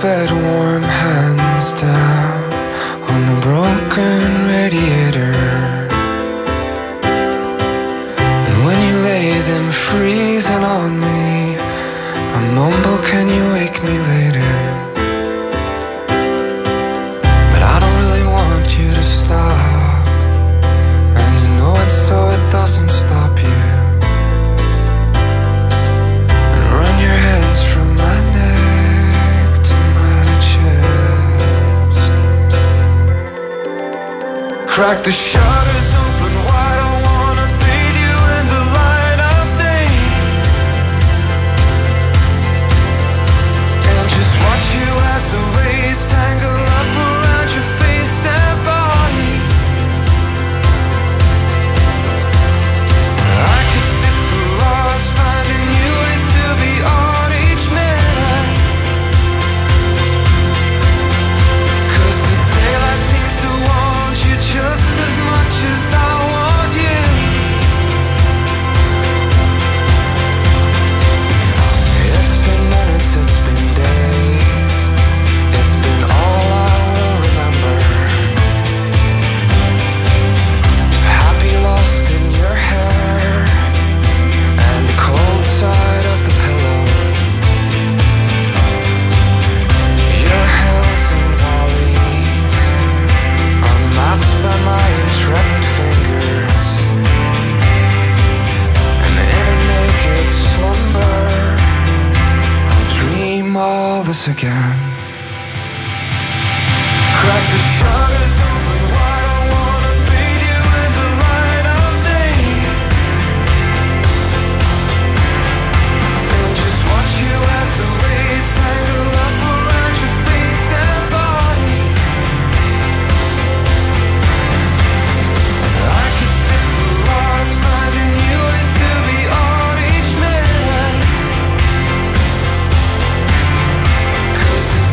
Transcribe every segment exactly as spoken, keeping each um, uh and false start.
bed, warm hands down on the broken radiator. And when you lay them freezing on me, I mumble, can you wake me later? But I don't really want you to stop, and you know it so it doesn't stop you. And run your hands from my neck to my chest. Crack the shutters open wide, I wanna bathe you in the light of day, and just watch you as the rays tangle up around your face and body. I could sit for hours finding new ways to be on each minute, 'cause the daylight seems to want you just as much as I want you. It's been minutes, it's been days, it's been all I will remember. Happy lost in your hair and the cold side of the pillow. Your hills and valleys are mapped by my intrepid fingers, and in a naked slumber I'll dream all this again. Crack the shutters open wide, I wanna bathe you in the light of day, and just watch you as the rays tangle up around your face and body. I could sit for hours finding new ways to be on each minute, 'cause the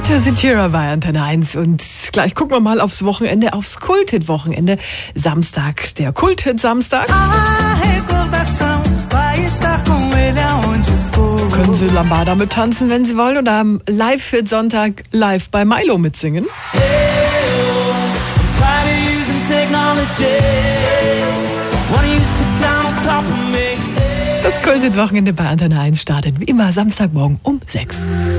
Wir sind hier bei Antenne eins und gleich gucken wir mal aufs Wochenende, aufs Kult-Hit-Wochenende. Samstag, der Kult-Hit-Samstag. Können Sie Lambada mit tanzen, wenn Sie wollen, oder am Live-Hit-Sonntag live bei Milo mitsingen. Das Kult-Hit-Wochenende bei Antenne eins startet wie immer Samstagmorgen um sechs.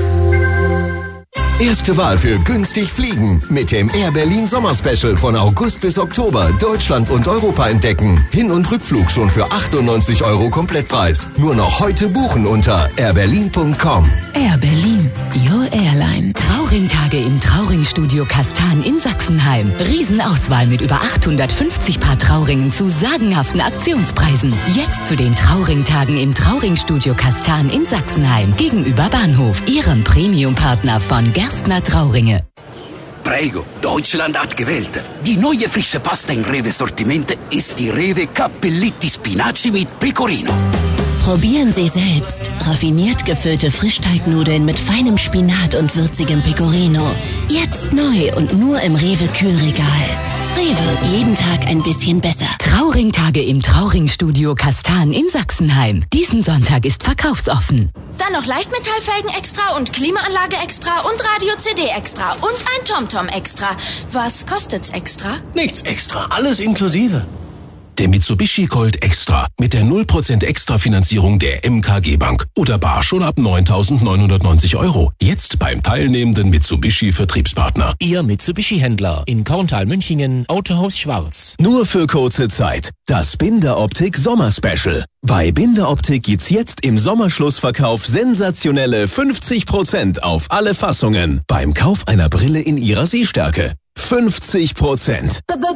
Erste Wahl für günstig fliegen mit dem Air Berlin Sommerspecial von August bis Oktober Deutschland und Europa entdecken. Hin- und Rückflug schon für achtundneunzig Euro Komplettpreis. Nur noch heute buchen unter airberlin punkt com. Air Berlin, your airline. Trauringtage im Trauringstudio Kastan in Sachsenheim. Riesenauswahl mit über achthundertfünfzig Paar Trauringen zu sagenhaften Aktionspreisen. Jetzt zu den Trauringtagen im Trauringstudio Kastan in Sachsenheim gegenüber Bahnhof. Ihrem Premium-Partner von Gerstner Trauringe. Prego, Deutschland hat gewählt. Die neue frische Pasta im Rewe-Sortiment ist die Rewe Cappelletti Spinaci mit Pecorino. Probieren Sie selbst. Raffiniert gefüllte Frischteignudeln mit feinem Spinat und würzigem Pecorino. Jetzt neu und nur im Rewe Kühlregal. Rewe, jeden Tag ein bisschen besser. Trauringtage im Trauringstudio Kastan in Sachsenheim. Diesen Sonntag ist verkaufsoffen. Dann noch Leichtmetallfelgen extra und Klimaanlage extra und Radio-C D extra und ein TomTom extra. Was kostet's extra? Nichts extra, alles inklusive. Der Mitsubishi Colt Extra mit der null Prozent Extra-Finanzierung der M K G Bank oder bar schon ab neuntausendneunhundertneunzig Euro. Jetzt beim teilnehmenden Mitsubishi-Vertriebspartner. Ihr Mitsubishi-Händler in Korntal-Münchingen, Autohaus Schwarz. Nur für kurze Zeit. Das Binder Optik Sommer-Special. Bei Binder Optik gibt's jetzt im Sommerschlussverkauf sensationelle fünfzig Prozent auf alle Fassungen. Beim Kauf einer Brille in ihrer Sehstärke. fünfzig Prozent.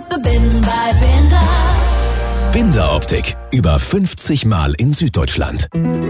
Binder Optik. Über fünfzig Mal in Süddeutschland.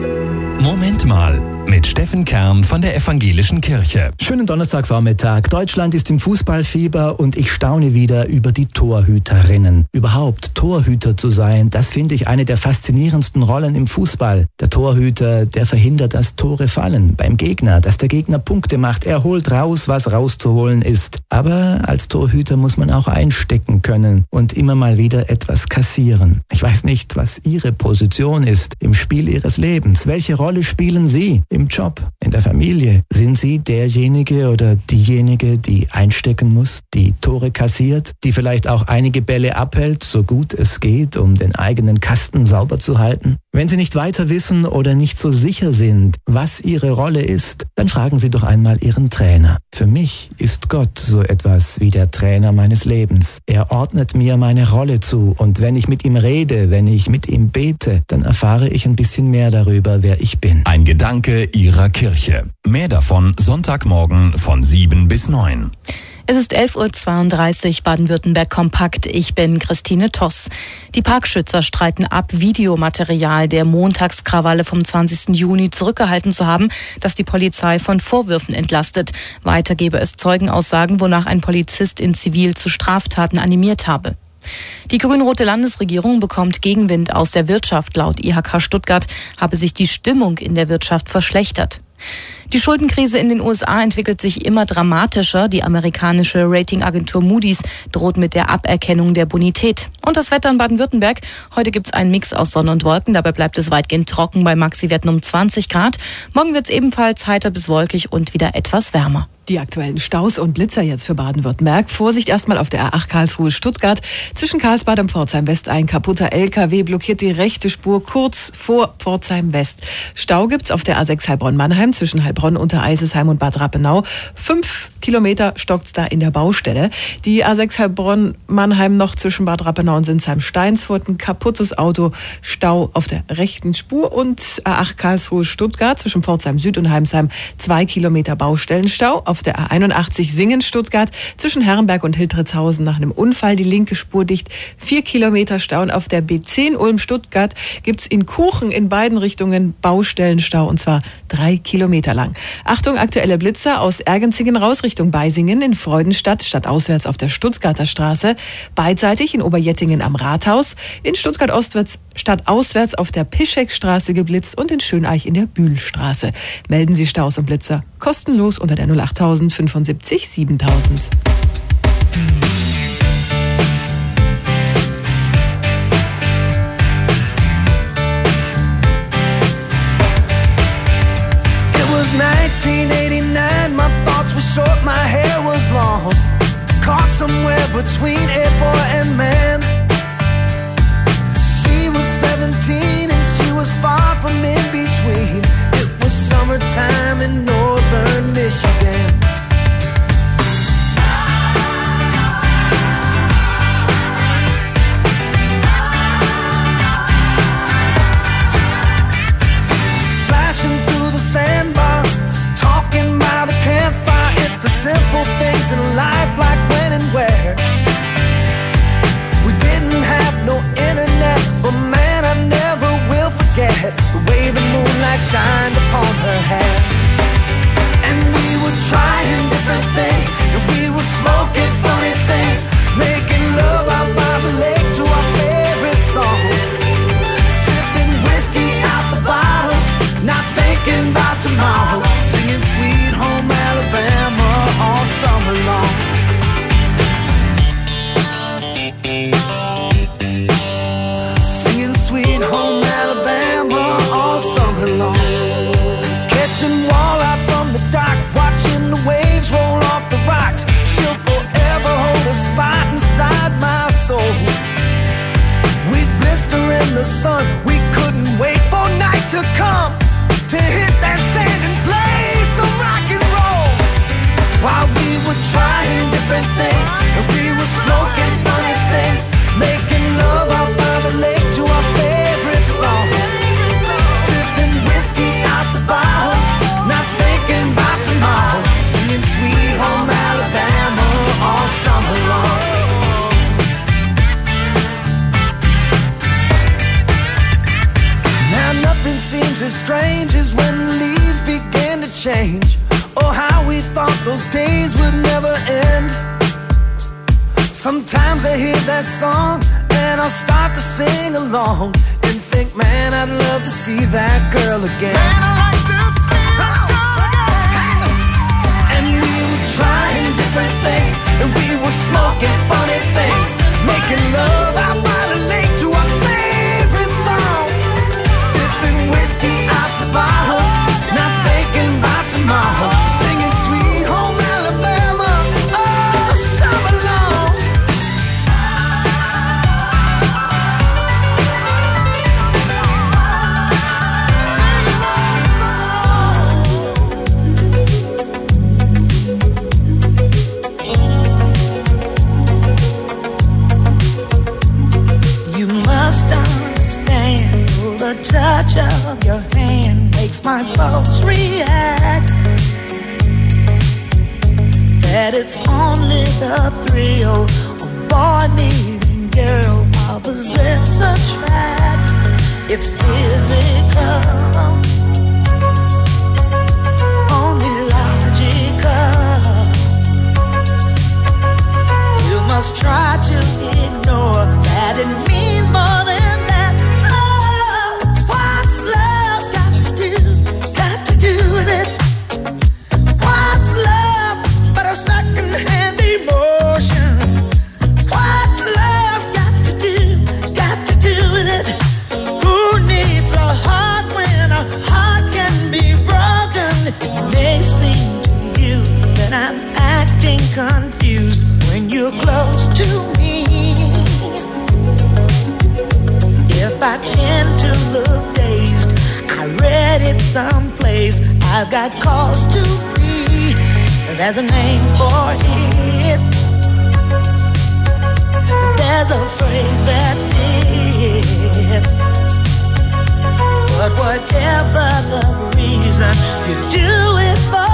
Moment mal. Mit Steffen Kern von der Evangelischen Kirche. Schönen Donnerstagvormittag. Deutschland ist im Fußballfieber und ich staune wieder über die Torhüterinnen. Überhaupt Torhüter zu sein, das finde ich eine der faszinierendsten Rollen im Fußball. Der Torhüter, der verhindert, dass Tore fallen beim Gegner, dass der Gegner Punkte macht. Er holt raus, was rauszuholen ist. Aber als Torhüter muss man auch einstecken können und immer mal wieder etwas kassieren. Ich weiß nicht, was Ihre Position ist im Spiel Ihres Lebens. Welche Rolle spielen Sie im Job, in der Familie? Sind Sie derjenige oder diejenige, die einstecken muss, die Tore kassiert, die vielleicht auch einige Bälle abhält, so gut es geht, um den eigenen Kasten sauber zu halten? Wenn Sie nicht weiter wissen oder nicht so sicher sind, was Ihre Rolle ist, dann fragen Sie doch einmal Ihren Trainer. Für mich ist Gott so etwas wie der Trainer meines Lebens. Er ordnet mir meine Rolle zu und wenn ich mit ihm rede, wenn ich mit ihm bete, dann erfahre ich ein bisschen mehr darüber, wer ich bin. Ein Gedanke Ihrer Kirche. Mehr davon Sonntagmorgen von sieben bis neun. Es ist elf Uhr zweiunddreißig, Baden-Württemberg kompakt. Ich bin Christine Toss. Die Parkschützer streiten ab, Videomaterial der Montagskrawalle vom zwanzigsten Juni zurückgehalten zu haben, das die Polizei von Vorwürfen entlastet. Weiter gebe es Zeugenaussagen, wonach ein Polizist in Zivil zu Straftaten animiert habe. Die grün-rote Landesregierung bekommt Gegenwind aus der Wirtschaft. Laut I H K Stuttgart habe sich die Stimmung in der Wirtschaft verschlechtert. Die Schuldenkrise in den U S A entwickelt sich immer dramatischer. Die amerikanische Ratingagentur Moody's droht mit der Aberkennung der Bonität. Und das Wetter in Baden-Württemberg. Heute gibt's einen Mix aus Sonne und Wolken. Dabei bleibt es weitgehend trocken bei Maxiwerten um zwanzig Grad. Morgen wird's ebenfalls heiter bis wolkig und wieder etwas wärmer. Die aktuellen Staus und Blitzer jetzt für Baden-Württemberg. Vorsicht erstmal auf der A acht Karlsruhe-Stuttgart. Zwischen Karlsbad und Pforzheim West ein kaputter L K W blockiert die rechte Spur kurz vor Pforzheim West. Stau gibt's auf der A sechs Heilbronn-Mannheim zwischen Heilbronn, Untereisesheim und Bad Rappenau. Fünf Kilometer stockt's da in der Baustelle. Die A sechs Heilbronn-Mannheim noch zwischen Bad Rappenau und Sinsheim-Steinsfurt. Ein kaputtes Auto, Stau auf der rechten Spur. Und A acht Karlsruhe-Stuttgart zwischen Pforzheim Süd und Heimsheim. Zwei Kilometer Baustellenstau. Auf der A einundachtzig Singen-Stuttgart zwischen Herrenberg und Hildritzhausen nach einem Unfall die linke Spur dicht. Vier Kilometer Stau. Und auf der B zehn Ulm-Stuttgart gibt's in Kuchen in beiden Richtungen Baustellenstau und zwar drei Kilometer lang. Achtung, aktuelle Blitzer aus Ergenzingen raus Richtung Beisingen in Freudenstadt, stadtauswärts auf der Stuttgarter Straße, beidseitig in Oberjettingen am Rathaus, in Stuttgart ostwärts, stadtauswärts auf der Pischekstraße geblitzt und in Schöneich in der Bühlstraße. Melden Sie Staus und Blitzer kostenlos unter der null acht null fünfundsiebzig siebentausend. nineteen eighty-nine, my thoughts were short, my hair was long, caught somewhere between a boy and man. She was seventeen and she was far from in between. It was summertime in northern Michigan. Splashing through the sandbar, talking by the campfire. It's the simple things in life, like when and where. We didn't have no internet, but man, I never will forget the way the moonlight shined upon her hair. And we were trying different things, and we were smoking funny things, making love out by the lake to our favorite song, sipping whiskey out the bottle, not thinking about tomorrow, singing Sweet Home Alabama all summer long. Singing Sweet Home Alabama all summer long. Catching walleye from the dock, watching the waves roll off the rocks. She'll forever hold a spot inside my soul. We'd blister in the sun, we couldn't wait for night to come to hit that sand and play some rock and roll. While we were trying different things, and we were smoking funny things, making love out by the lake to our favorite song, sipping whiskey out the bottle, not thinking about tomorrow, singing Sweet Home Alabama all summer long. Now nothing seems as strange as when the leaves begin to change. Oh, how we thought those days would never end. Sometimes I hear that song and I'll start to sing along and think, man, I'd love to see that girl again. Man, I'd like to see that girl again. And we were trying different things, and we were smoking funny things, making love out by the lake to our favorite songs, sipping whiskey out the bottle, not thinking about tomorrow, singing Sweet Home Alabama all summer long. You must understand, the touch of your hand makes my pulse react. That it's only the thrill of boy meeting girl opposites attract. It's physical, only logical. You must try to ignore that it means more than that. Oh, what's love got to do? Got to do with it. What's love but a second-hand emotion? What's love got to do? Got to do with it. Who needs a heart when a heart can be broken? It may seem to you that I'm acting confused when you're close to me. If I tend to look dazed, I read it someplace, I've got cause to be. There's a name for it. There's a phrase that fits. But whatever the reason, you do it for